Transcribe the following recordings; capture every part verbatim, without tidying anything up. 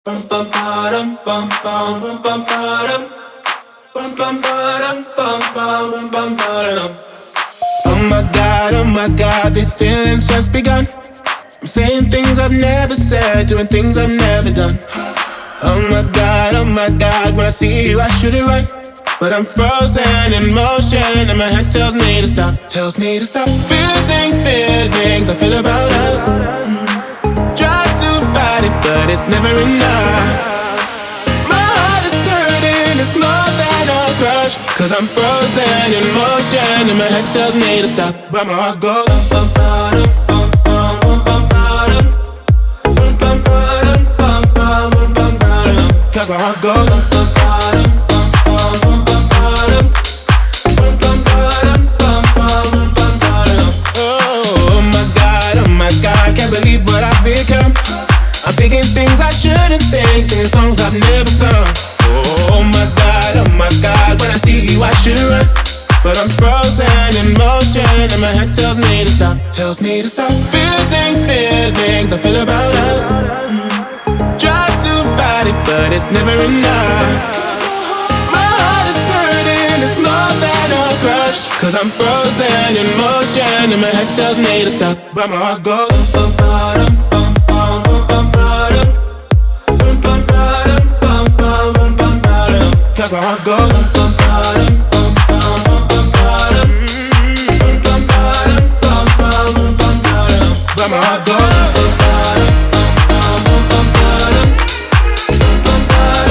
Bum bum ba-dum bum bum bum bum ba-dum bum bum ba-dum bum bum bum bum ba-dum. Oh my God, oh my God, these feelings just begun. I'm saying things I've never said, doing things I've never done. Oh my God, oh my God, when I see you I should it right, but I'm frozen in motion and my head tells me to stop, tells me to stop. Feeling feelings I feel about us. Try to fight it, but it's never enough. My heart is hurting, it's more than a crush, cause I'm frozen in motion and my head tells me to stop, but my heart goes bum bum bum bum bum bum bum bum bum bum bum bum bum, cause my heart goes bum bum bum bum bum bum bum bum bum bum bum. Oh my God, oh my God, can't believe what I've become. I'm thinking things I shouldn't think, singing songs I've never sung. Oh my God, oh my God, when I see you I should run, but I'm frozen in motion and my head tells me to stop, tells me to stop. Feeling feelings I feel about us. Try to fight it, but it's never enough. My heart is hurting, it's more than a crush, cause I'm frozen in motion and my head tells me to stop, but my heart goes bum bum bum bum bum bum bum bum bum bum bum bum, cause my heart goes bum bum bum bum bum bum bum bum bum bum, but my heart goes bum bum bum bum bum bum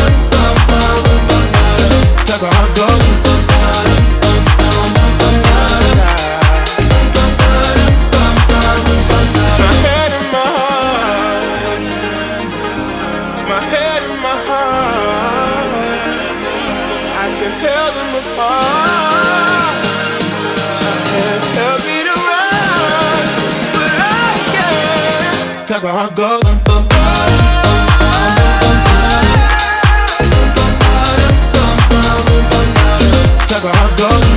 bum, cause my heart goes bum bum bum bum bum bum. My head and my heart, my head and my heart, I can tell them apart. My hands tell me to run, but I can't, cause my heart goes bum bum bum bum bum bum bum, cause my heart goes